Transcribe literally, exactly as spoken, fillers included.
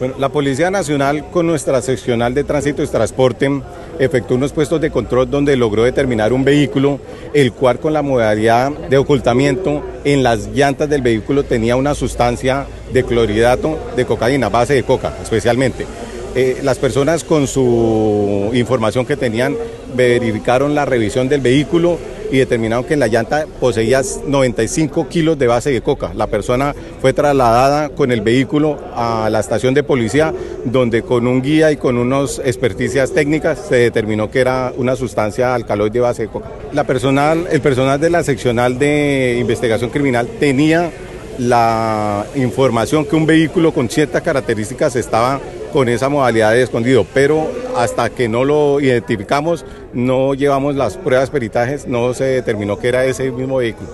Bueno, la Policía Nacional con nuestra seccional de tránsito y transporte efectuó unos puestos de control donde logró determinar un vehículo, el cual con la modalidad de ocultamiento en las llantas del vehículo tenía una sustancia de clorhidrato de cocaína, base de coca especialmente. Eh, las personas con su información que tenían verificaron la revisión del vehículo y determinaron que en la llanta poseía noventa y cinco kilos de base de coca. La persona fue trasladada con el vehículo a la estación de policía, donde con un guía y con unas experticias técnicas se determinó que era una sustancia alcaloide de base de coca. La personal, el personal de la seccional de investigación criminal tenía la información que un vehículo con ciertas características estaba con esa modalidad de escondido, pero hasta que no lo identificamos, no llevamos las pruebas peritajes, no se determinó que era ese mismo vehículo.